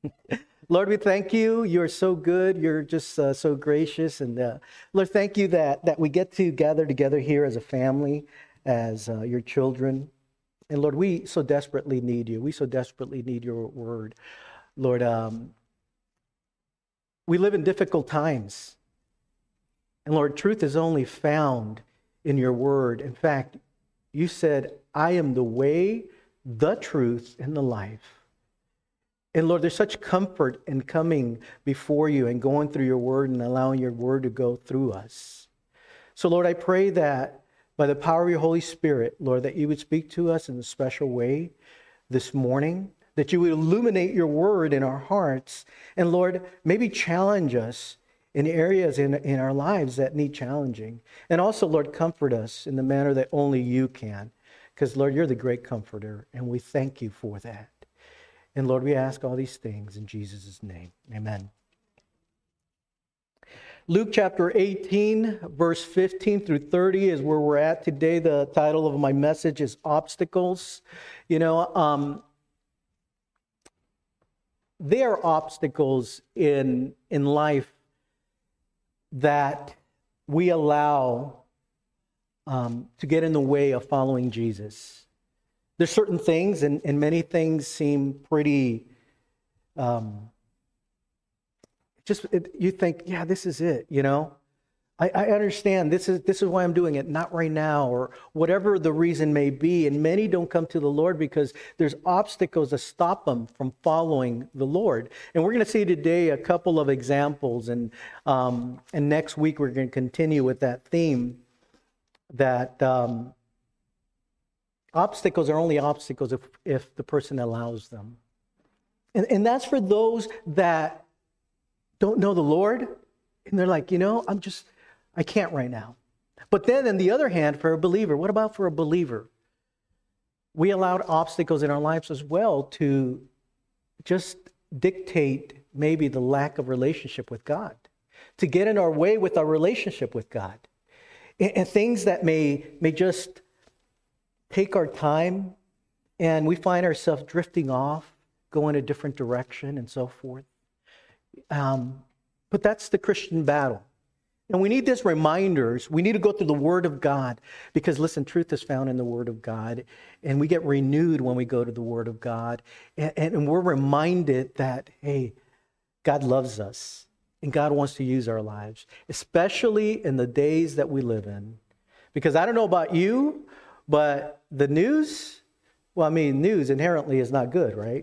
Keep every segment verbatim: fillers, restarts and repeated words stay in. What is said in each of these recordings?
Lord, we thank you. You're so good. You're just uh, so gracious. And uh, Lord, thank you that, that we get to gather together here as a family, as uh, your children. And Lord, we so desperately need you. We so desperately need your word. Lord, um, we live in difficult times. And Lord, truth is only found in your word. In fact, you said, I am the way, the truth, and the life. And Lord, there's such comfort in coming before you and going through your word and allowing your word to go through us. So Lord, I pray that by the power of your Holy Spirit, Lord, that you would speak to us in a special way this morning, that you would illuminate your word in our hearts. And Lord, maybe challenge us in areas in, in our lives that need challenging. And also, Lord, comfort us in the manner that only you can. Because Lord, you're the great comforter, and we thank you for that. And Lord, we ask all these things in Jesus' name. Amen. Luke chapter eighteen, verse fifteen through thirty is where we're at today. The title of my message is Obstacles. You know, um, there are obstacles in, in life that we allow um, to get in the way of following Jesus. There's certain things, and, and many things seem pretty, um, just, it, you think, yeah, this is it, you know? I, I understand this is this is why I'm doing it, not right now, or whatever the reason may be. And many don't come to the Lord because there's obstacles that stop them from following the Lord. And we're going to see today a couple of examples, and um, and next week we're going to continue with that theme that um, obstacles are only obstacles if, if the person allows them. And, and that's for those that don't know the Lord, and they're like, you know, I'm just, I can't right now. But then on the other hand, for a believer, what about for a believer? We allowed obstacles in our lives as well to just dictate maybe the lack of relationship with God, to get in our way with our relationship with God. And, and things that may, may just take our time, and we find ourselves drifting off, going a different direction and so forth. Um, but that's the Christian battle. And we need these reminders. We need to go through the Word of God because, listen, truth is found in the Word of God. And we get renewed when we go to the Word of God. And, and we're reminded that, hey, God loves us and God wants to use our lives, especially in the days that we live in. Because I don't know about you, but the news, well, I mean, news inherently is not good, right?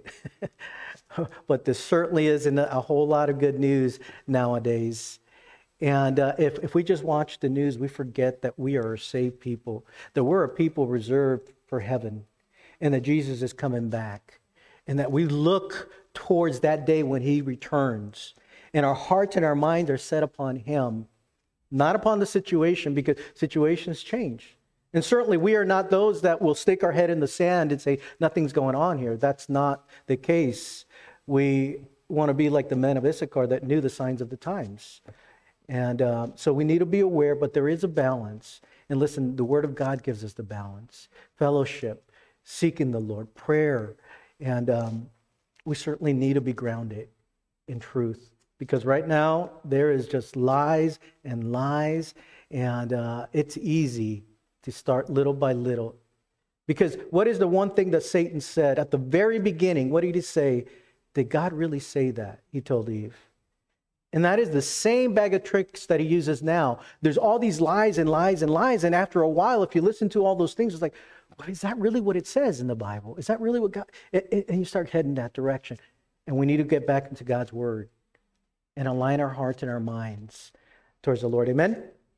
But there certainly isn't a whole lot of good news nowadays. And uh, if, if we just watch the news, we forget that we are a saved people, that we're a people reserved for heaven, and that Jesus is coming back, and that we look towards that day when he returns, and our hearts and our minds are set upon him, not upon the situation, because situations change. And certainly we are not those that will stick our head in the sand and say, nothing's going on here. That's not the case. We want to be like the men of Issachar that knew the signs of the times. And uh, so we need to be aware, but there is a balance. And listen, the Word of God gives us the balance. Fellowship, seeking the Lord, prayer. And um, we certainly need to be grounded in truth. Because right now, there is just lies and lies. And uh, it's easy to start little by little. Because what is the one thing that Satan said at the very beginning? What did he say? Did God really say that? He told Eve. And that is the same bag of tricks that he uses now. There's all these lies and lies and lies. And after a while, if you listen to all those things, it's like, but is that really what it says in the Bible? Is that really what God... And you start heading that direction. And we need to get back into God's Word and align our hearts and our minds towards the Lord. Amen?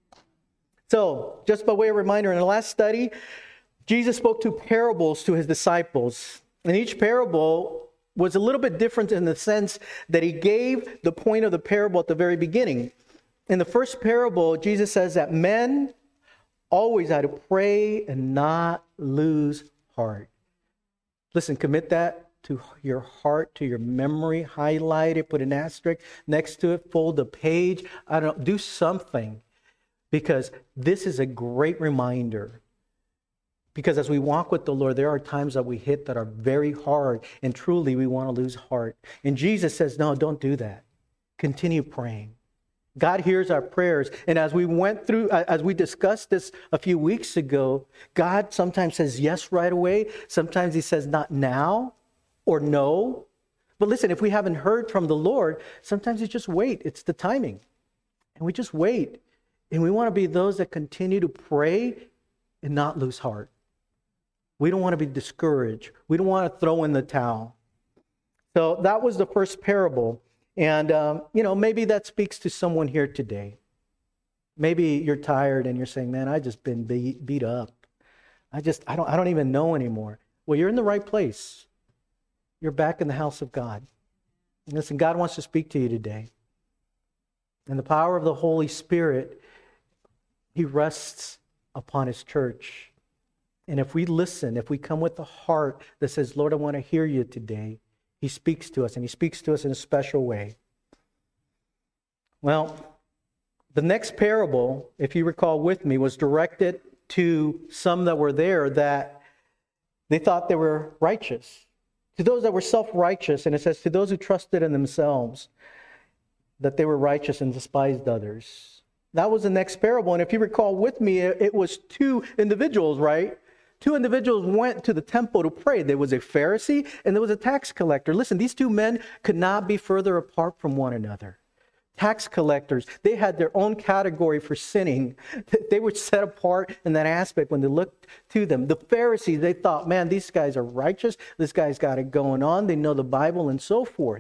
So, just by way of reminder, in the last study, Jesus spoke two parables to his disciples. And each parable was a little bit different in the sense that he gave the point of the parable at the very beginning. In the first parable, Jesus says that men always had to pray and not lose heart. Listen, commit that to your heart, to your memory, highlight it, put an asterisk next to it, fold a page. I don't know, do something. Because this is a great reminder Because as we walk with the Lord, there are times that we hit that are very hard, and truly we want to lose heart. And Jesus says, no, don't do that. Continue praying. God hears our prayers. And as we went through, as we discussed this a few weeks ago, God sometimes says yes right away. Sometimes he says not now or no. But listen, if we haven't heard from the Lord, sometimes you just wait. It's the timing. And we just wait. And we want to be those that continue to pray and not lose heart. We don't want to be discouraged. We don't want to throw in the towel. So that was the first parable. And, um, you know, maybe that speaks to someone here today. Maybe you're tired and you're saying, man, I just been beat, beat up. I just, I don't, I don't even know anymore. Well, you're in the right place. You're back in the house of God. And listen, God wants to speak to you today. And the power of the Holy Spirit, he rests upon his church. And if we listen, if we come with a heart that says, Lord, I want to hear you today, he speaks to us, and he speaks to us in a special way. Well, the next parable, if you recall with me, was directed to some that were there that they thought they were righteous. To those that were self-righteous, and it says to those who trusted in themselves that they were righteous and despised others. That was the next parable. And if you recall with me, it was two individuals, right? Two individuals went to the temple to pray. There was a Pharisee and there was a tax collector. Listen, these two men could not be further apart from one another. Tax collectors, they had their own category for sinning. They were set apart in that aspect when they looked to them. The Pharisees, they thought, man, these guys are righteous. This guy's got it going on. They know the Bible and so forth.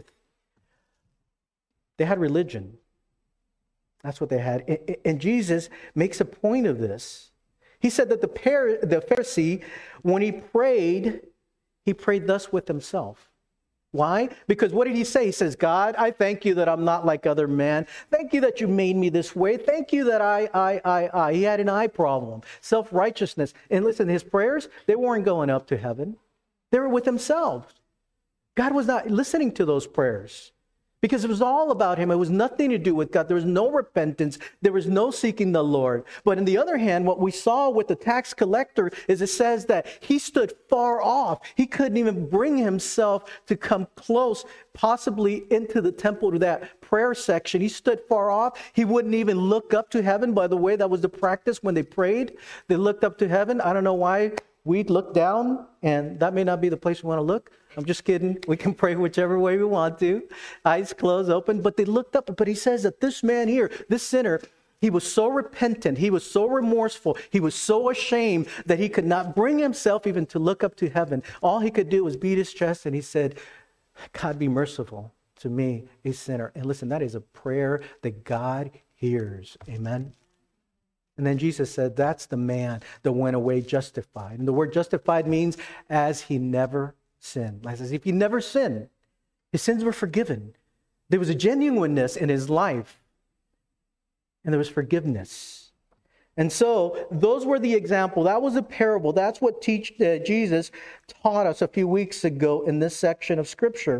They had religion. That's what they had. And Jesus makes a point of this. He said that the Pharisee, when he prayed, he prayed thus with himself. Why? Because what did he say? He says, God, I thank you that I'm not like other men. Thank you that you made me this way. Thank you that I, I, I, I. He had an I problem, self-righteousness. And listen, his prayers, they weren't going up to heaven. They were with himself. God was not listening to those prayers. Because it was all about him. It was nothing to do with God. There was no repentance. There was no seeking the Lord. But on the other hand, what we saw with the tax collector is it says that he stood far off. He couldn't even bring himself to come close, possibly into the temple to that prayer section. He stood far off. He wouldn't even look up to heaven. By the way, that was the practice when they prayed. They looked up to heaven. I don't know why we'd look down, and that may not be the place we want to look. I'm just kidding. We can pray whichever way we want to. Eyes closed, open. But they looked up. But he says that this man here, this sinner, he was so repentant. He was so remorseful. He was so ashamed that he could not bring himself even to look up to heaven. All he could do was beat his chest, and he said, God, be merciful to me, a sinner. And listen, that is a prayer that God hears. Amen. And then Jesus said, that's the man that went away justified. And the word justified means as he never sinned. Like as if he never sinned. His sins were forgiven. There was a genuineness in his life. And there was forgiveness. And so those were the example. That was a parable. That's what teach, uh, Jesus taught us a few weeks ago in this section of Scripture.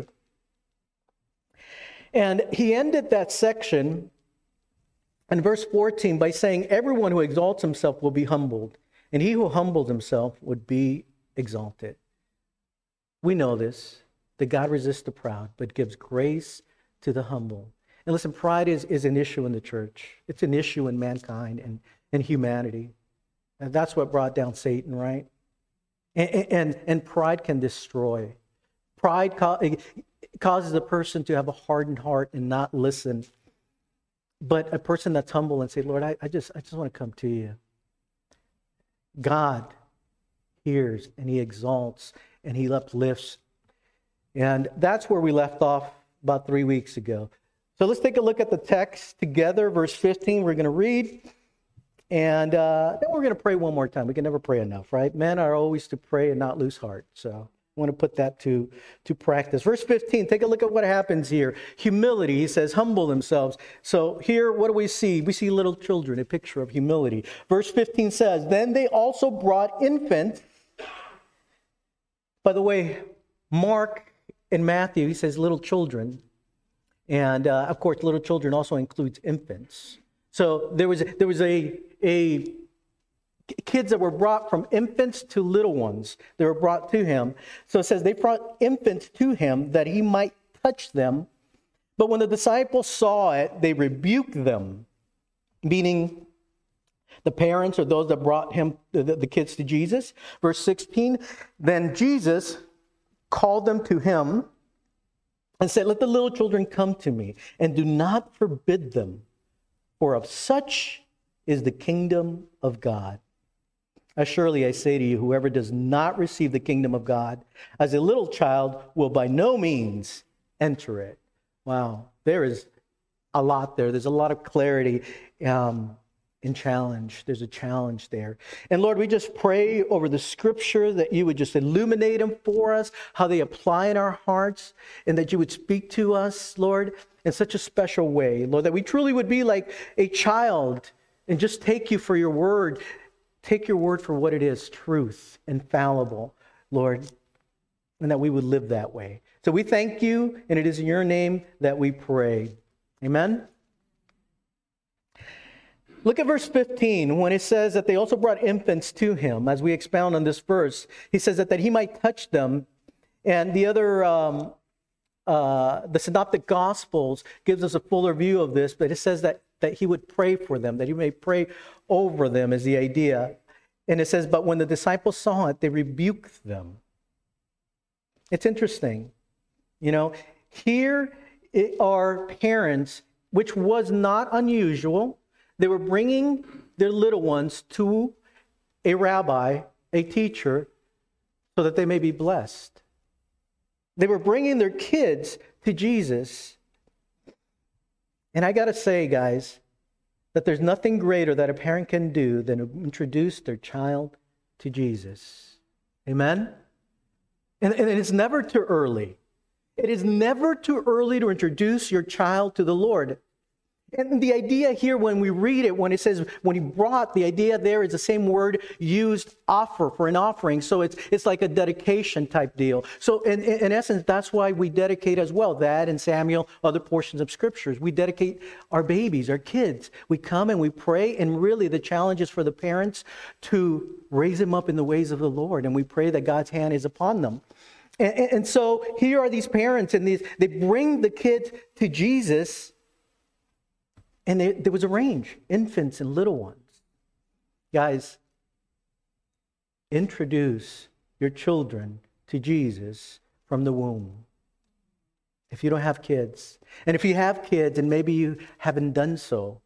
And he ended that section in verse fourteen by saying, everyone who exalts himself will be humbled, and he who humbled himself would be exalted. We know this, that God resists the proud, but gives grace to the humble. And listen, pride is, is an issue in the church. It's an issue in mankind and in humanity. And that's what brought down Satan, right? And, and, and pride can destroy. Pride co- causes a person to have a hardened heart and not listen. But a person that's humble and say, Lord, I, I just I just want to come to you. God hears and he exalts and he uplifts. And that's where we left off about three weeks ago. So let's take a look at the text together. Verse fifteen, we're going to read. And uh, then we're going to pray one more time. We can never pray enough, right? Men are always to pray and not lose heart. So I want to put that to, to practice. Verse fifteen, take a look at what happens here. Humility, he says, humble themselves. So here, what do we see? We see little children, a picture of humility. Verse fifteen says, then they also brought infants. By the way, Mark and Matthew, he says little children. And uh, of course, little children also includes infants. So there was there was a, a kids that were brought from infants to little ones. They were brought to him. So it says they brought infants to him that he might touch them. But when the disciples saw it, they rebuked them, meaning the parents or those that brought him, the, the kids to Jesus. Verse sixteen, then Jesus called them to him and said, let the little children come to me, and do not forbid them, for of such is the kingdom of God. Surely I say to you, whoever does not receive the kingdom of God as a little child will by no means enter it. Wow, there is a lot there. There's a lot of clarity um, and challenge. There's a challenge there. And Lord, we just pray over the scripture that you would just illuminate them for us, how they apply in our hearts, and that you would speak to us, Lord, in such a special way. Lord, that we truly would be like a child and just take you for your word. Take your word for what it is, truth, infallible, Lord, and that we would live that way. So we thank you, and it is in your name that we pray. Amen? Look at verse fifteen, when it says that they also brought infants to him, as we expound on this verse. He says that, that he might touch them. And the other, um, uh, the Synoptic Gospels gives us a fuller view of this, but it says that that he would pray for them, that he may pray over them is the idea. And it says, but when the disciples saw it, they rebuked them. It's interesting. You know, here are parents, which was not unusual. They were bringing their little ones to a rabbi, a teacher, so that they may be blessed. They were bringing their kids to Jesus. And I got to say, guys, that there's nothing greater that a parent can do than to introduce their child to Jesus. Amen? And, and it's never too early. It is never too early to introduce your child to the Lord. And the idea here, when we read it, when it says, when he brought, the idea there is the same word used, offer, for an offering. So it's it's like a dedication type deal. So in, in essence, that's why we dedicate as well. That and Samuel, other portions of scriptures. We dedicate our babies, our kids. We come and we pray. And really the challenge is for the parents to raise them up in the ways of the Lord. And we pray that God's hand is upon them. And, and, and so here are these parents, and these they bring the kids to Jesus. And they, there was a range, infants and little ones. Guys, introduce your children to Jesus from the womb. If you don't have kids, and if you have kids and maybe you haven't done so,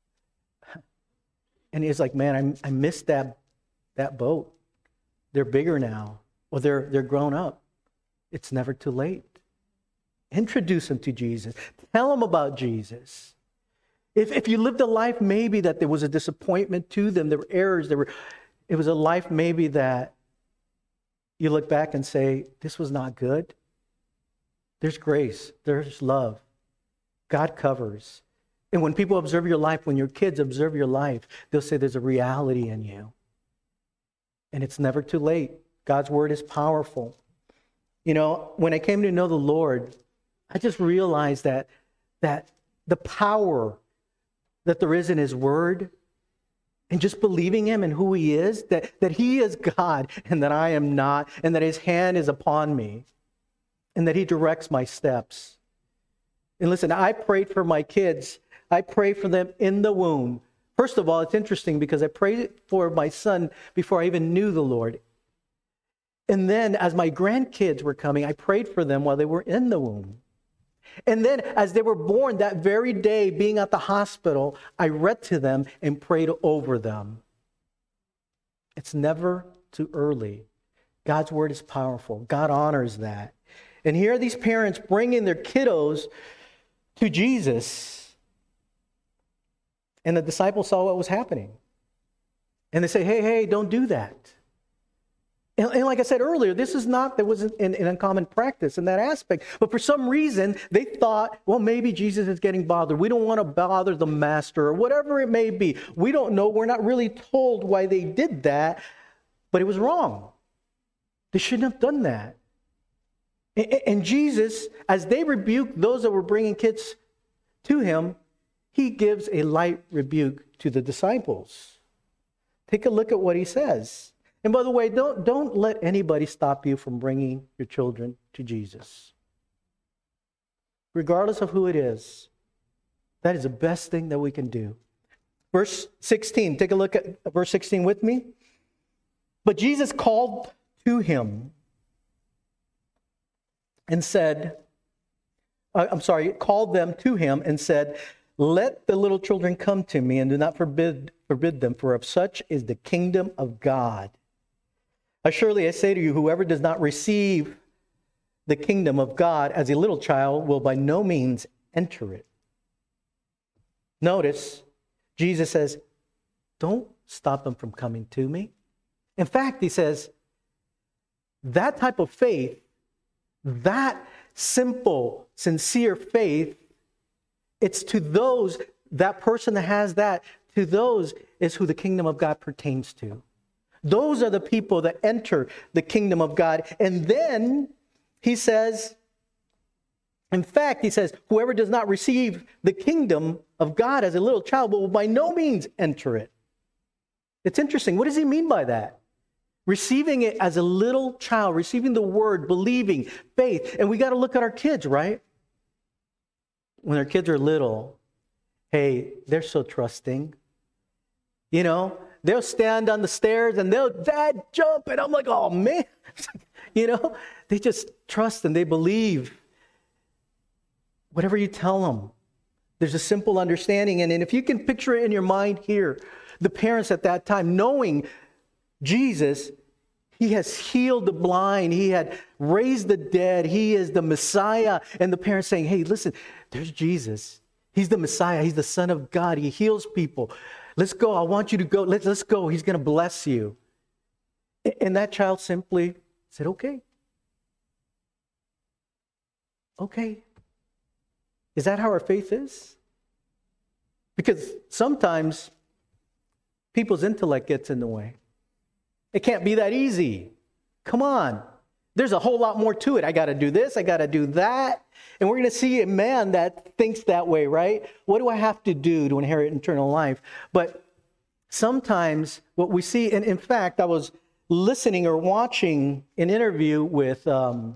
and it's like, man, I, I missed that, that boat. They're bigger now, or they're, they're grown up. It's never too late. Introduce them to Jesus. Tell them about Jesus. If if you lived a life maybe that there was a disappointment to them, there were errors, there were, it was a life maybe that you look back and say, this was not good. There's grace, there's love. God covers. And when people observe your life, when your kids observe your life, they'll say there's a reality in you. And it's never too late. God's word is powerful. You know, when I came to know the Lord, I just realized that that the power that there is in his word, and just believing him and who he is, that, that he is God and that I am not, and that his hand is upon me, and that he directs my steps. And listen, I prayed for my kids. I prayed for them in the womb. First of all, it's interesting because I prayed for my son before I even knew the Lord. And then as my grandkids were coming, I prayed for them while they were in the womb. And then as they were born that very day, being at the hospital, I read to them and prayed over them. It's never too early. God's word is powerful. God honors that. And here are these parents bringing their kiddos to Jesus. And the disciples saw what was happening. And they say, hey, hey, don't do that. And, and like I said earlier, this is not, there wasn't an, an uncommon practice in that aspect. But for some reason, they thought, well, maybe Jesus is getting bothered. We don't want to bother the master or whatever it may be. We don't know. We're not really told why they did that. But it was wrong. They shouldn't have done that. And, and Jesus, as they rebuked those that were bringing kids to him, he gives a light rebuke to the disciples. Take a look at what he says. And by the way, don't, don't let anybody stop you from bringing your children to Jesus. Regardless of who it is, that is the best thing that we can do. Verse sixteen, take a look at verse sixteen with me. But Jesus called to him and said, uh, I'm sorry, called them to him and said, let the little children come to me and do not forbid, forbid them, for of such is the kingdom of God. Surely I say to you, whoever does not receive the kingdom of God as a little child will by no means enter it. Notice, Jesus says, don't stop them from coming to me. In fact, he says, that type of faith, that simple, sincere faith, it's to those, that person that has that, to those is who the kingdom of God pertains to. Those are the people that enter the kingdom of God. And then he says, in fact, he says, whoever does not receive the kingdom of God as a little child will by no means enter it. It's interesting. What does he mean by that? Receiving it as a little child, receiving the word, believing, faith. And we got to look at our kids, right? When our kids are little, hey, they're so trusting. You know, they'll stand on the stairs and they'll, Dad, jump. And I'm like, oh, man. You know, they just trust and they believe. Whatever you tell them, there's a simple understanding. And, and if you can picture it in your mind here, the parents at that time, knowing Jesus, he has healed the blind, he had raised the dead, he is the Messiah. And the parents saying, hey, listen, there's Jesus. He's the Messiah. He's the Son of God. He heals people. Let's go. I want you to go. Let's, let's go. He's going to bless you. And that child simply said, okay. Okay. Is that how our faith is? Because sometimes people's intellect gets in the way. It can't be that easy. Come on. There's a whole lot more to it. I got to do this. I got to do that. And we're going to see a man that thinks that way, right? What do I have to do to inherit eternal life? But sometimes what we see, and in fact, I was listening or watching an interview with um,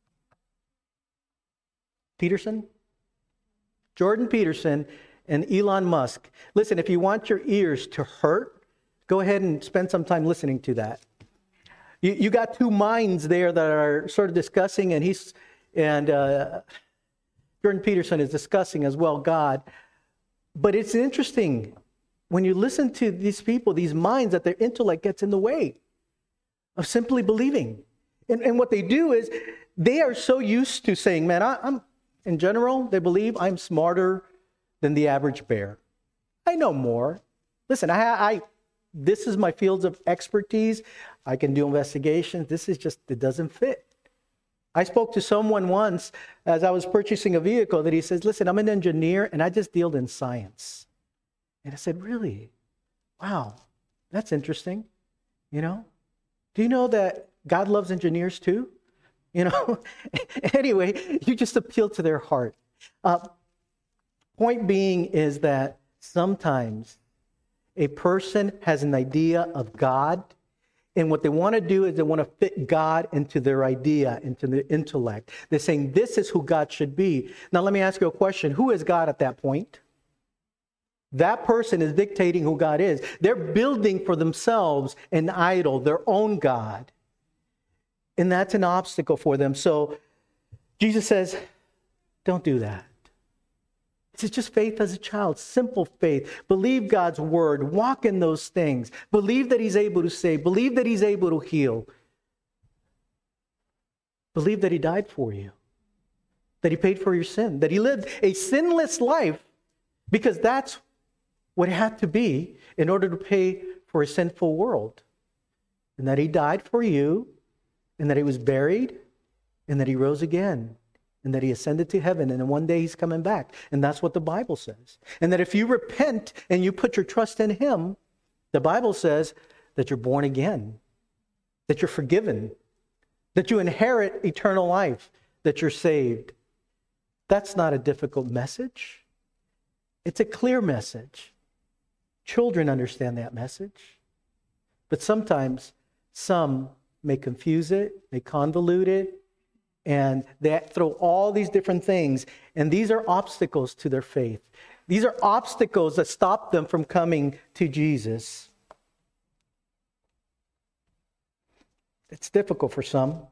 Peterson, Jordan Peterson, and Elon Musk. Listen, if you want your ears to hurt, go ahead and spend some time listening to that. You, you got two minds there that are sort of discussing, and he's and uh, Jordan Peterson is discussing as well God. But it's interesting when you listen to these people, these minds, that their intellect gets in the way of simply believing. And, and what they do is they are so used to saying, man, I, I'm, in general, they believe I'm smarter than the average bear. I know more. Listen, I, I this is my fields of expertise. I can do investigations. This is just, it doesn't fit. I spoke to someone once as I was purchasing a vehicle that he says, listen, I'm an engineer and I just deal in science. And I said, really? Wow, that's interesting. You know, do you know that God loves engineers too? You know, anyway, you just appeal to their heart. Uh, point being is that sometimes a person has an idea of God, and what they want to do is they want to fit God into their idea, into their intellect. They're saying this is who God should be. Now, let me ask you a question. Who is God at that point? That person is dictating who God is. They're building for themselves an idol, their own God. And that's an obstacle for them. So Jesus says, don't do that. It's just faith as a child, simple faith. Believe God's word, walk in those things. Believe that he's able to save. Believe that he's able to heal. Believe that he died for you, that he paid for your sin, that he lived a sinless life, because that's what it had to be in order to pay for a sinful world. And that he died for you, and that he was buried, and that he rose again. And that he ascended to heaven, and then one day he's coming back. And that's what the Bible says. And that if you repent and you put your trust in him, the Bible says that you're born again, that you're forgiven, that you inherit eternal life, that you're saved. That's not a difficult message. It's a clear message. Children understand that message. But sometimes some may confuse it, may convolute it, and they throw all these different things. And these are obstacles to their faith. These are obstacles that stop them from coming to Jesus. It's difficult for some.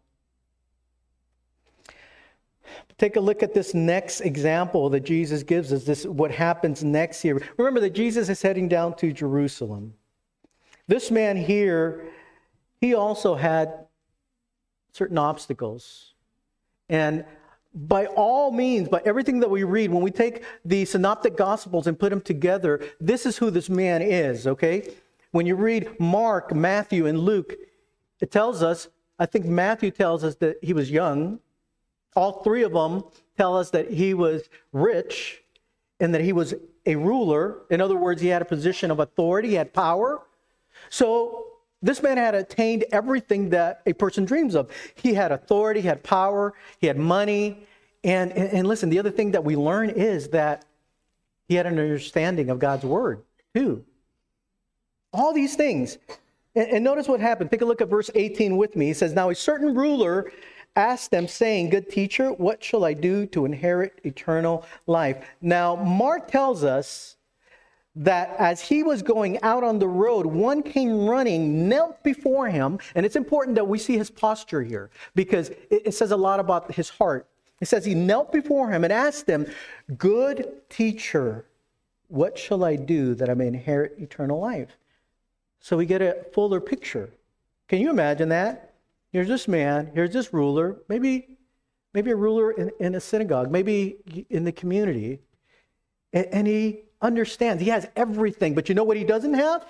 Take a look at this next example that Jesus gives us. This what happens next here. Remember that Jesus is heading down to Jerusalem. This man here, he also had certain obstacles. And by all means, by everything that we read, when we take the synoptic gospels and put them together, this is who this man is, okay? When you read Mark, Matthew, and Luke, it tells us, I think Matthew tells us that he was young. All three of them tell us that he was rich and that he was a ruler. In other words, he had a position of authority, he had power. So this man had attained everything that a person dreams of. He had authority, he had power, he had money. And, and, and listen, the other thing that we learn is that he had an understanding of God's word too. All these things. And, and notice what happened. Take a look at verse eighteen with me. He says, "Now a certain ruler asked them, saying, 'Good teacher, what shall I do to inherit eternal life?'" Now, Mark tells us that as he was going out on the road, one came running, knelt before him. And it's important that we see his posture here because it, it says a lot about his heart. It says he knelt before him and asked him, "Good teacher, what shall I do that I may inherit eternal life?" So we get a fuller picture. Can you imagine that? Here's this man, here's this ruler, maybe, maybe a ruler in, in a synagogue, maybe in the community, and, and he understands. He has everything, but you know what he doesn't have?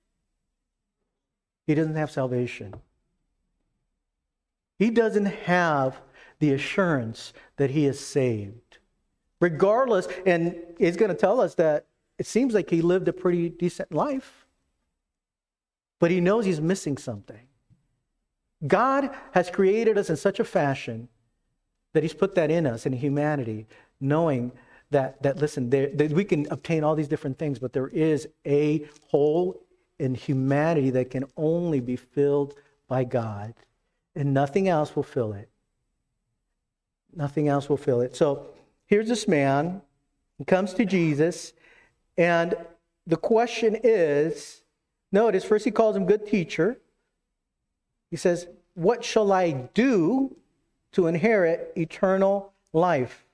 He doesn't have salvation. He doesn't have the assurance that he is saved. Regardless, and he's going to tell us that it seems like he lived a pretty decent life, but he knows he's missing something. God has created us in such a fashion that he's put that in us, in humanity, knowing that, that listen, there, that we can obtain all these different things, but there is a hole in humanity that can only be filled by God, and nothing else will fill it. Nothing else will fill it. So here's this man, he comes to Jesus, and the question is, notice, first he calls him good teacher. He says, "What shall I do to inherit eternal life?"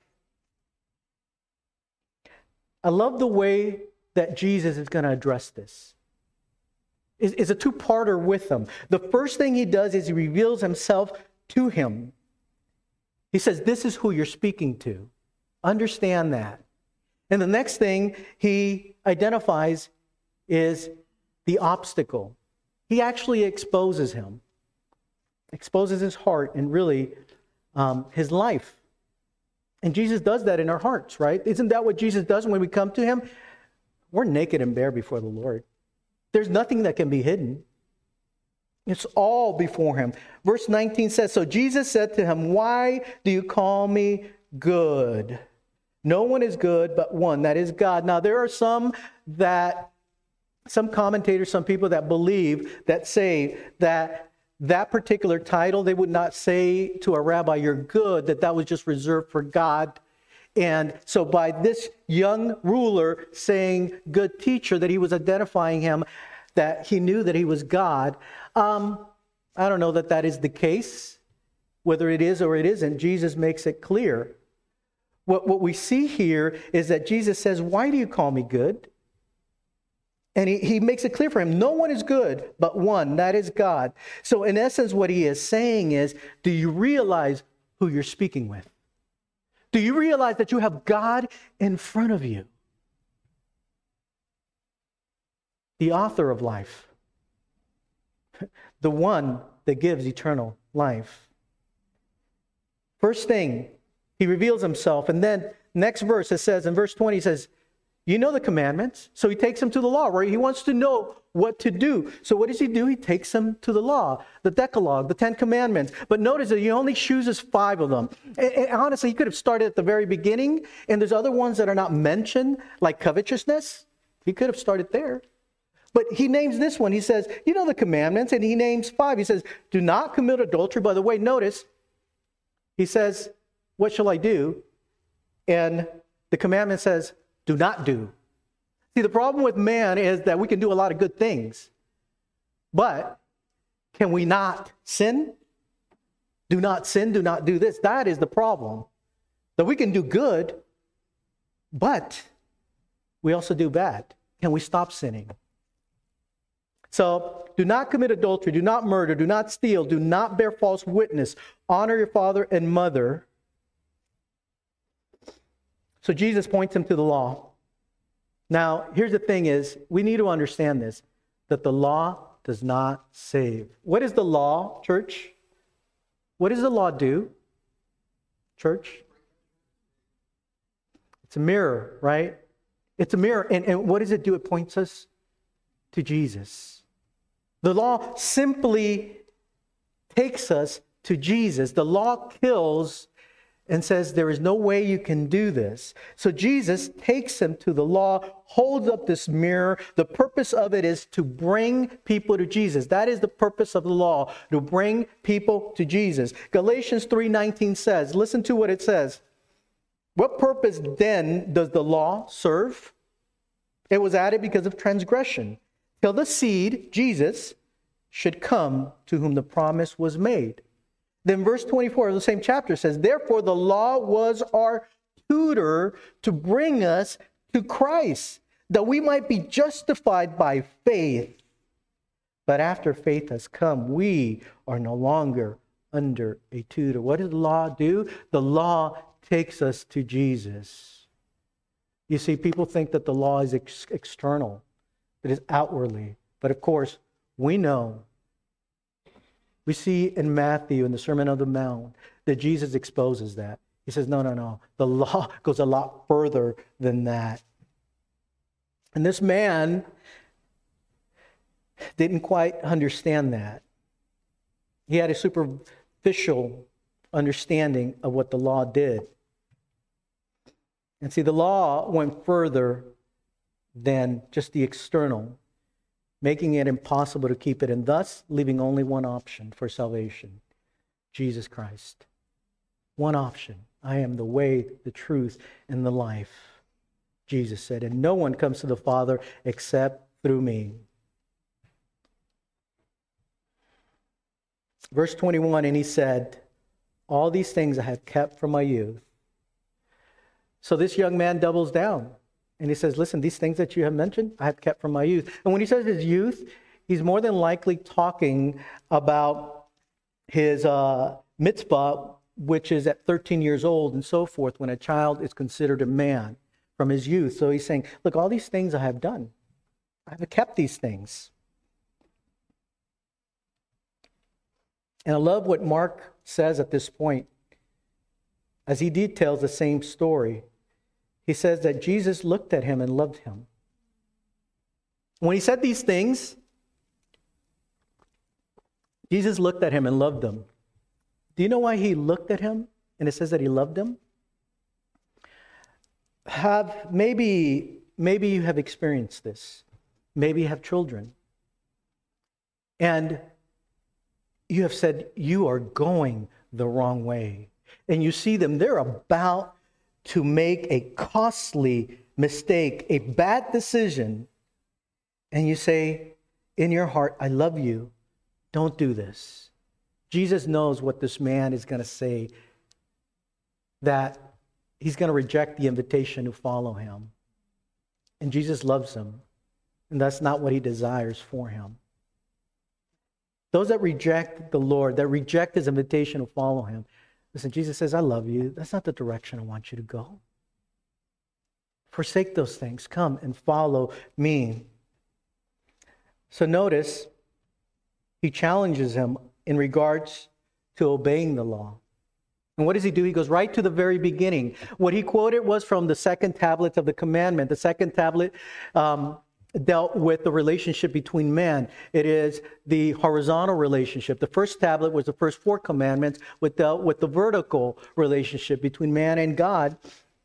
I love the way that Jesus is going to address this. It's, it's a two-parter with him. The first thing he does is he reveals himself to him. He says, "This is who you're speaking to. Understand that." And the next thing he identifies is the obstacle. He actually exposes him. Exposes his heart and really um, his life. And Jesus does that in our hearts, right? Isn't that what Jesus does when we come to him? We're naked and bare before the Lord. There's nothing that can be hidden. It's all before him. Verse nineteen says, "So Jesus said to him, 'Why do you call me good? No one is good but one, that is God.'" Now there are some that, some commentators, some people that believe, that say that that particular title, they would not say to a rabbi, "You're good," that that was just reserved for God. And so by this young ruler saying "good teacher," that he was identifying him, that he knew that he was God. Um, I don't know that that is the case. Whether it is or it isn't, Jesus makes it clear. What, what we see here is that Jesus says, "Why do you call me good?" And he, he makes it clear for him, no one is good but one, that is God. So in essence, what he is saying is, do you realize who you're speaking with? Do you realize that you have God in front of you? The author of life. The one that gives eternal life. First thing, he reveals himself. And then next verse, it says, in verse twenty, he says, "You know the commandments." So he takes him to the law, right? He wants to know what to do. So what does he do? He takes him to the law, the Decalogue, the Ten Commandments. But notice that he only chooses five of them. And, and honestly, he could have started at the very beginning, and there's other ones that are not mentioned, like covetousness. He could have started there. But he names this one. He says, you know the commandments, and he names five. He says, do not commit adultery. By the way, notice, he says, what shall I do? And the commandment says, do not do. See, the problem with man is that we can do a lot of good things, but can we not sin? Do not sin, do not do this. That is the problem. That we can do good, but we also do bad. Can we stop sinning? So, do not commit adultery, do not murder, do not steal, do not bear false witness, honor your father and mother. So Jesus points him to the law. Now, here's the thing is, we need to understand this, that the law does not save. What is the law, church? What does the law do, church? It's a mirror, right? It's a mirror. And, and what does it do? It points us to Jesus. The law simply takes us to Jesus. The law kills and says there is no way you can do this. So Jesus takes him to the law, holds up this mirror. The purpose of it is to bring people to Jesus. That is the purpose of the law, to bring people to Jesus. Galatians three nineteen says, listen to what it says. What purpose then does the law serve? It was added because of transgression, till the seed, Jesus, should come to whom the promise was made. Then verse twenty-four of the same chapter says, therefore the law was our tutor to bring us to Christ, that we might be justified by faith. But after faith has come, we are no longer under a tutor. What does the law do? The law takes us to Jesus. You see, people think that the law is ex- external, it is outwardly. But of course, we know, we see in Matthew, in the Sermon on the Mount, that Jesus exposes that. He says, no, no, no. The law goes a lot further than that. And this man didn't quite understand that. He had a superficial understanding of what the law did. And see, the law went further than just the external, making it impossible to keep it, and thus leaving only one option for salvation, Jesus Christ. One option. I am the way, the truth, and the life, Jesus said, and no one comes to the Father except through me. Verse twenty-one, and he said, all these things I have kept from my youth. So this young man doubles down. And he says, listen, these things that you have mentioned, I have kept from my youth. And when he says his youth, he's more than likely talking about his uh, mitzvah, which is at thirteen years old and so forth, when a child is considered a man from his youth. So he's saying, look, all these things I have done. I have kept these things. And I love what Mark says at this point, as he details the same story. He says that Jesus looked at him and loved him. When he said these things, Jesus looked at him and loved him. Do you know why he looked at him? And it says that he loved him? Have maybe, maybe you have experienced this. Maybe you have children. And you have said, you are going the wrong way. And you see them, they're about to make a costly mistake, a bad decision. And you say in your heart, I love you. Don't do this. Jesus knows what this man is going to say, that he's going to reject the invitation to follow him. And Jesus loves him. And that's not what he desires for him. Those that reject the Lord, that reject his invitation to follow him, listen, Jesus says, I love you. That's not the direction I want you to go. Forsake those things. Come and follow me. So notice, he challenges him in regards to obeying the law. And what does he do? He goes right to the very beginning. What he quoted was from the second tablet of the commandment. The second tablet um, dealt with the relationship between man. It is the horizontal relationship. The first tablet was the first four commandments, which dealt with the vertical relationship between man and God.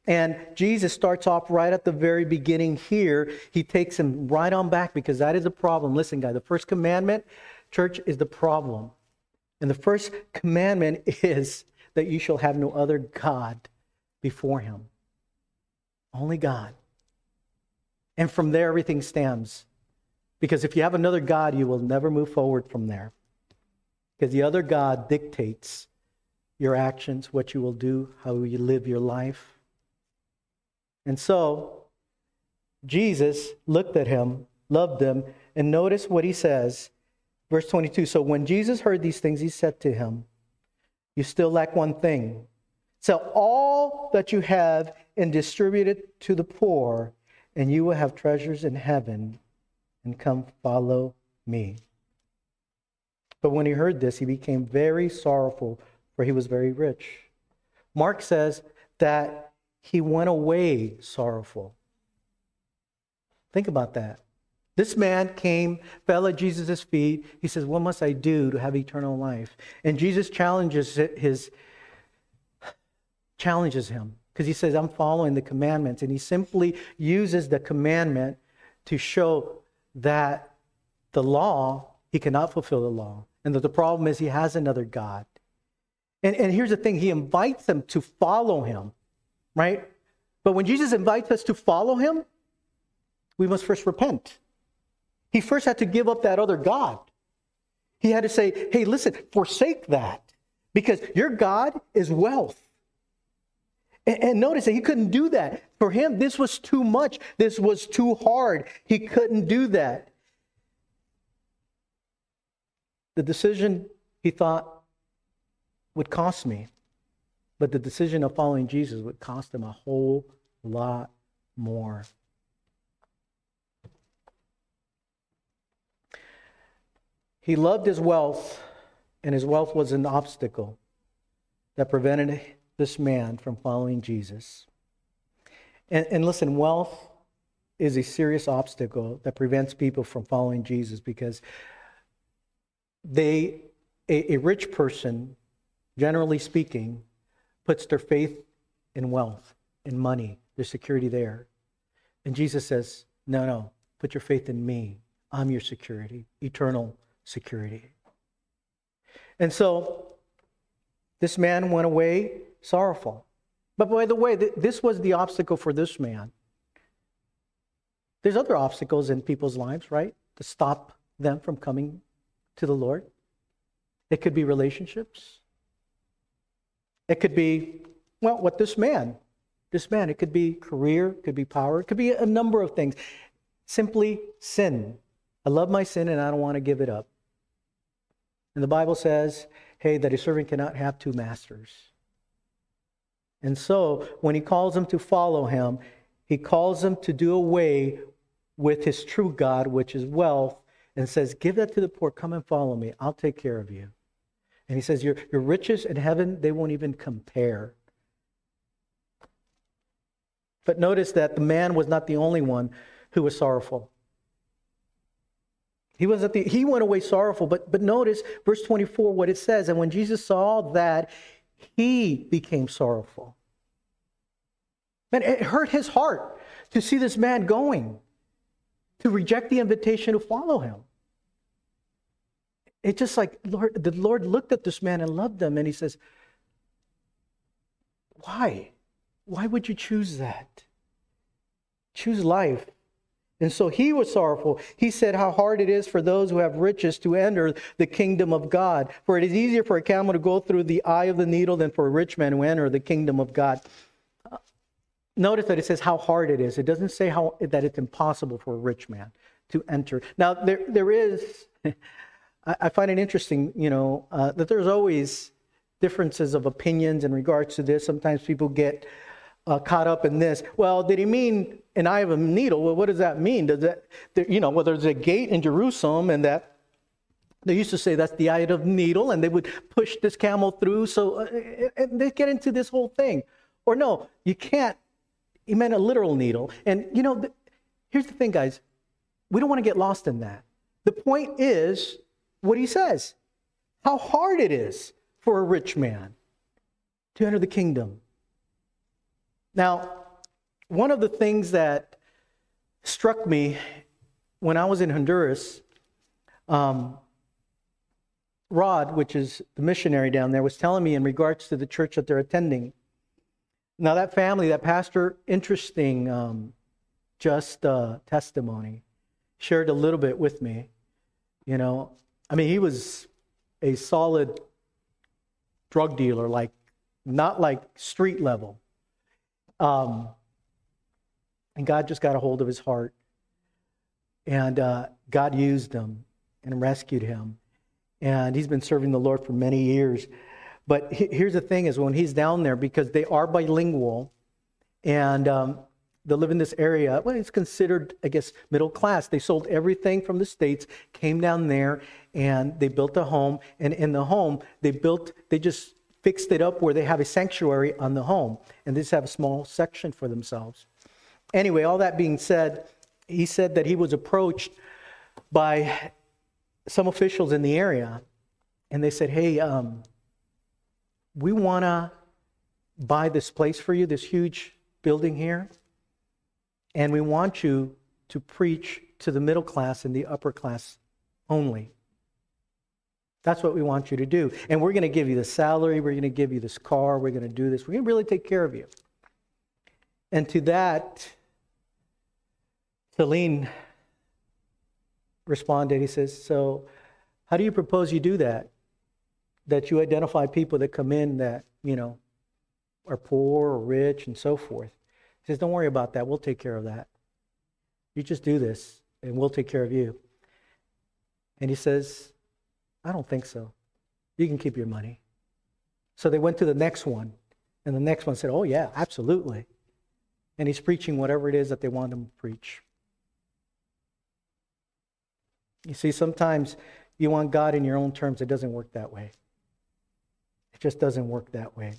And Jesus starts off right at the very beginning here. He takes him right on back because that is a problem. Listen, guys, the first commandment, church, is the problem. And the first commandment is that you shall have no other God before him. Only God. And from there, everything stems. Because if you have another God, you will never move forward from there. Because the other God dictates your actions, what you will do, how you live your life. And so, Jesus looked at him, loved him, and notice what he says. Verse twenty-two, so when Jesus heard these things, he said to him, you still lack one thing. Sell all that you have and distribute it to the poor, and you will have treasures in heaven, and come follow me. But when he heard this, he became very sorrowful, for he was very rich. Mark says that he went away sorrowful. Think about that. This man came, fell at Jesus' feet. He says, what must I do to have eternal life? And Jesus challenges his, challenges him because he says, I'm following the commandments. And he simply uses the commandment to show that the law, he cannot fulfill the law. And that the problem is he has another God. And, and here's the thing, he invites them to follow him, right? But when Jesus invites us to follow him, we must first repent. He first had to give up that other God. He had to say, hey, listen, forsake that. Because your God is wealth. And, and notice that he couldn't do that. For him, this was too much. This was too hard. He couldn't do that. The decision he thought would cost me. But the decision of following Jesus would cost him a whole lot more. He loved his wealth, and his wealth was an obstacle that prevented this man from following Jesus. And, and listen, wealth is a serious obstacle that prevents people from following Jesus because they, a, a rich person, generally speaking, puts their faith in wealth, in money, their security there. And Jesus says, no, no, put your faith in me. I'm your security, eternal security. And so this man went away sorrowful. But by the way, th- this was the obstacle for this man. There's other obstacles in people's lives, right? To stop them from coming to the Lord. It could be relationships. It could be, well, what this man, this man, it could be career, it could be power, it could be a number of things. Simply sin. I love my sin and I don't want to give it up. And the Bible says, hey, that a servant cannot have two masters. And so when he calls them to follow him, he calls them to do away with his true God, which is wealth, and says, give that to the poor, come and follow me, I'll take care of you. And he says, your, your riches in heaven, they won't even compare. But notice that the man was not the only one who was sorrowful. He wasn't the, he went away sorrowful, but, but notice verse twenty-four, what it says. And when Jesus saw that, he became sorrowful. Man, it hurt his heart to see this man going, to reject the invitation to follow him. It's just like, Lord, the Lord looked at this man and loved him, and he says, why? Why would you choose that? Choose life. And so he was sorrowful. He said how hard it is for those who have riches to enter the kingdom of God. For it is easier for a camel to go through the eye of the needle than for a rich man to enter the kingdom of God. Notice that it says how hard it is. It doesn't say how that it's impossible for a rich man to enter. Now, there there is, I find it interesting, you know, uh, that there's always differences of opinions in regards to this. Sometimes people get uh, caught up in this. Well, did he mean an eye of a needle? Well, what does that mean? Does that, you know, well, there's a gate in Jerusalem, and that they used to say that's the eye of the needle, and they would push this camel through. So uh, and they get into this whole thing. Or no, you can't. He meant a literal needle. And, you know, th- here's the thing, guys. We don't want to get lost in that. The point is what he says. How hard it is for a rich man to enter the kingdom. Now, one of the things that struck me when I was in Honduras, um, Rod, which is the missionary down there, was telling me in regards to the church that they're attending. Now, that family, that pastor, interesting um, just uh, testimony, shared a little bit with me. You know, I mean, he was a solid drug dealer, like not like street level. Um, and God just got a hold of his heart. And uh, God used him and rescued him. And he's been serving the Lord for many years. But he, here's the thing is when he's down there, because they are bilingual, and um, they live in this area, well, it's considered, I guess, middle class. They sold everything from the States, came down there, and they built a home. And in the home, they built, they just fixed it up where they have a sanctuary on the home. And they just have a small section for themselves. Anyway, all that being said, he said that he was approached by some officials in the area. And they said, hey, um, we want to buy this place for you, this huge building here. And we want you to preach to the middle class and the upper class only. That's what we want you to do. And we're going to give you the salary. We're going to give you this car. We're going to do this. We're going to really take care of you. And to that, Celine responded. He says, so how do you propose you do that? That you identify people that come in that, you know, are poor or rich and so forth. He says, don't worry about that. We'll take care of that. You just do this and we'll take care of you. And he says, I don't think so. You can keep your money. So they went to the next one. And the next one said, oh yeah, absolutely. And he's preaching whatever it is that they want him to preach. You see, sometimes you want God in your own terms. It doesn't work that way. It just doesn't work that way.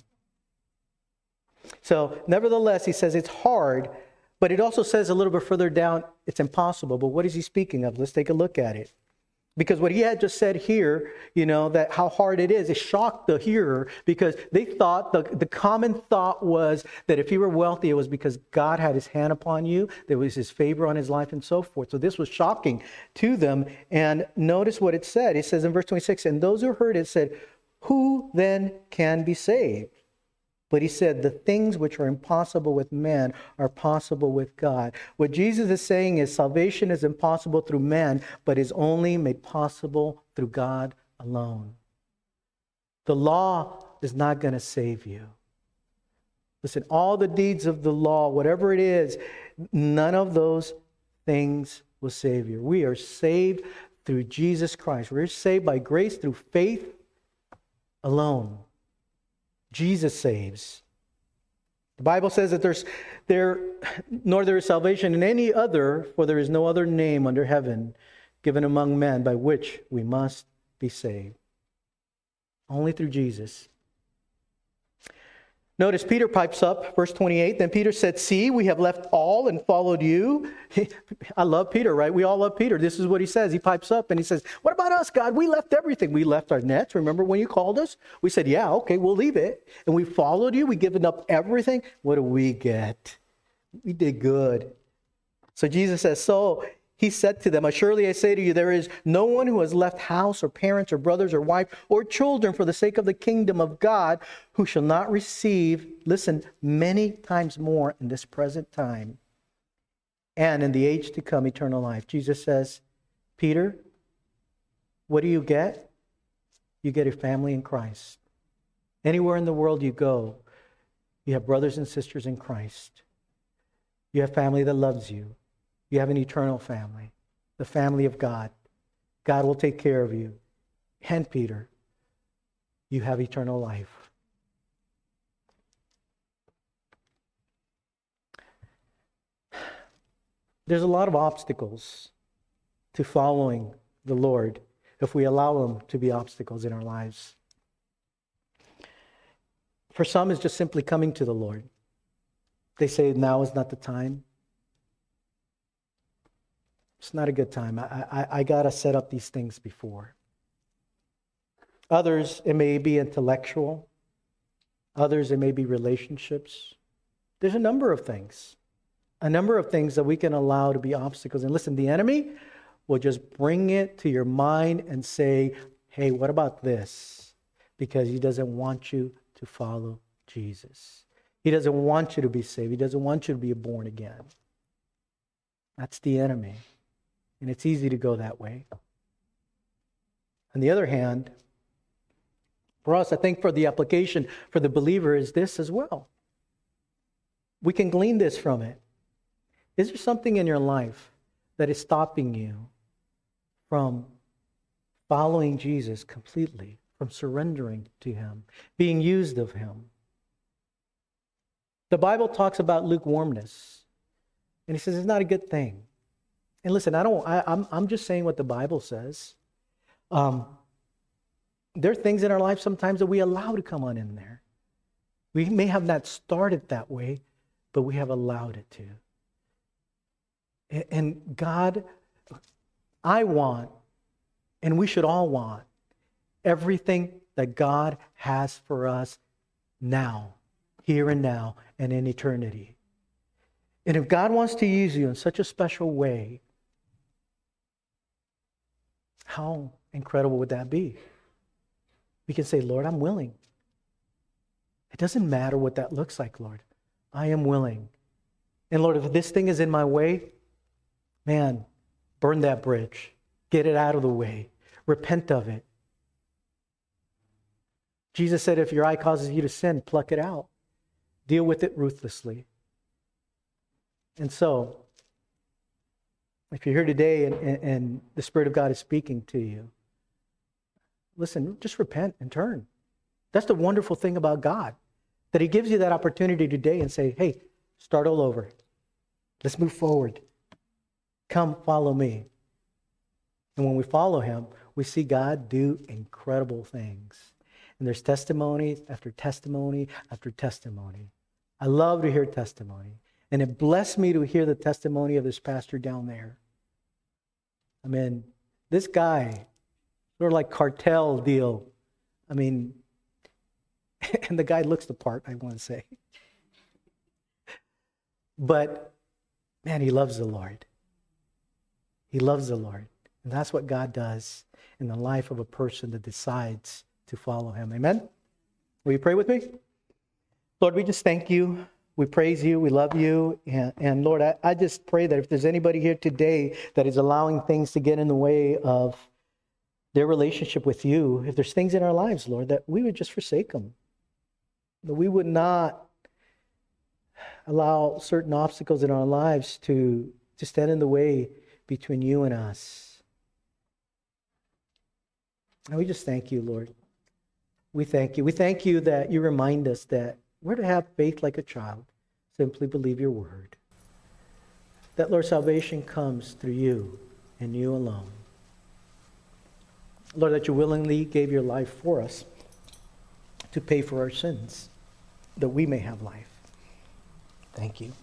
So, nevertheless, he says it's hard, but it also says a little bit further down, it's impossible. But what is he speaking of? Let's take a look at it. Because what he had just said here, you know, that how hard it is, it shocked the hearer because they thought, the, the common thought was that if he were wealthy, it was because God had his hand upon you, there was his favor on his life and so forth. So this was shocking to them. And notice what it said. It says in verse twenty-six, and those who heard it said, who then can be saved? But he said, the things which are impossible with man are possible with God. What Jesus is saying is salvation is impossible through man, but is only made possible through God alone. The law is not going to save you. Listen, all the deeds of the law, whatever it is, none of those things will save you. We are saved through Jesus Christ. We're saved by grace through faith alone. Jesus saves. The Bible says that there's there nor there is salvation in any other, for there is no other name under heaven given among men by which we must be saved. Only through Jesus. Notice Peter pipes up, verse twenty-eight. Then Peter said, see, we have left all and followed you. I love Peter, right? We all love Peter. This is what he says. He pipes up and he says, what about us, God? We left everything. We left our nets. Remember when you called us? We said, yeah, okay, we'll leave it. And we followed you. We've given up everything. What do we get? We did good. So Jesus says, so he said to them, surely I say to you, there is no one who has left house or parents or brothers or wife or children for the sake of the kingdom of God who shall not receive, listen, many times more in this present time and in the age to come eternal life. Jesus says, Peter, what do you get? You get a family in Christ. Anywhere in the world you go, you have brothers and sisters in Christ. You have family that loves you. You have an eternal family, the family of God. God will take care of you. And Peter, you have eternal life. There's a lot of obstacles to following the Lord if we allow them to be obstacles in our lives. For some, it's just simply coming to the Lord. They say now is not the time. It's not a good time. I, I, I got to set up these things before. Others, it may be intellectual. Others, it may be relationships. There's a number of things, a number of things that we can allow to be obstacles. And listen, the enemy will just bring it to your mind and say, hey, what about this? Because he doesn't want you to follow Jesus. He doesn't want you to be saved. He doesn't want you to be born again. That's the enemy. And it's easy to go that way. On the other hand, for us, I think for the application for the believer is this as well. We can glean this from it. Is there something in your life that is stopping you from following Jesus completely, from surrendering to him, being used of him? The Bible talks about lukewarmness, and he says it's not a good thing. And listen, I don't. I, I'm I'm just saying what the Bible says. Um, there are things in our life sometimes that we allow to come on in there. We may have not started that way, but we have allowed it to. And God, I want, and we should all want, everything that God has for us now, here and now, and in eternity. And if God wants to use you in such a special way, how incredible would that be? We can say, Lord, I'm willing. It doesn't matter what that looks like, Lord. I am willing. And Lord, if this thing is in my way, man, burn that bridge. Get it out of the way. Repent of it. Jesus said, if your eye causes you to sin, pluck it out. Deal with it ruthlessly. And so, if you're here today and, and, and the Spirit of God is speaking to you, listen, just repent and turn. That's the wonderful thing about God, that he gives you that opportunity today and say, hey, start all over. Let's move forward. Come, follow me. And when we follow him, we see God do incredible things. And there's testimony after testimony after testimony. I love to hear testimony. And it blessed me to hear the testimony of this pastor down there. I mean, this guy, sort of like cartel deal. I mean, and the guy looks the part, I want to say. But, man, he loves the Lord. He loves the Lord. And that's what God does in the life of a person that decides to follow him. Amen? Will you pray with me? Lord, we just thank you. We praise you. We love you. And, and Lord, I, I just pray that if there's anybody here today that is allowing things to get in the way of their relationship with you, if there's things in our lives, Lord, that we would just forsake them. That we would not allow certain obstacles in our lives to, to stand in the way between you and us. And we just thank you, Lord. We thank you. We thank you that you remind us that we're to have faith like a child. Simply believe your word. That, Lord, salvation comes through you and you alone. Lord, that you willingly gave your life for us to pay for our sins, that we may have life. Thank you.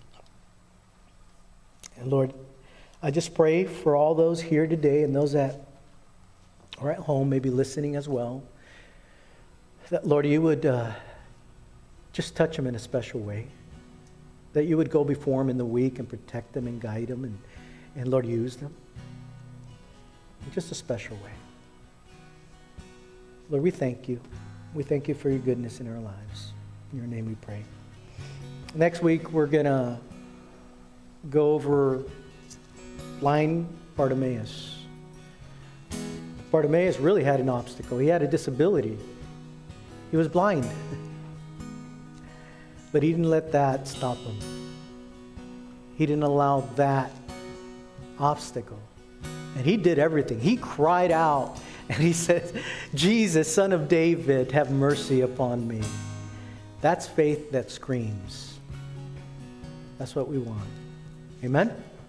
And Lord, I just pray for all those here today and those that are at home, maybe listening as well, that, Lord, you would uh, just touch them in a special way, that you would go before them in the week and protect them and guide them and, and Lord, use them in just a special way. Lord, we thank you. We thank you for your goodness in our lives. In your name we pray. Next week, we're going to go over blind Bartimaeus. Bartimaeus really had an obstacle. He had a disability. He was blind. But he didn't let that stop him. He didn't allow that obstacle. And he did everything. He cried out and he said, Jesus, Son of David, have mercy upon me. That's faith that screams. That's what we want. Amen?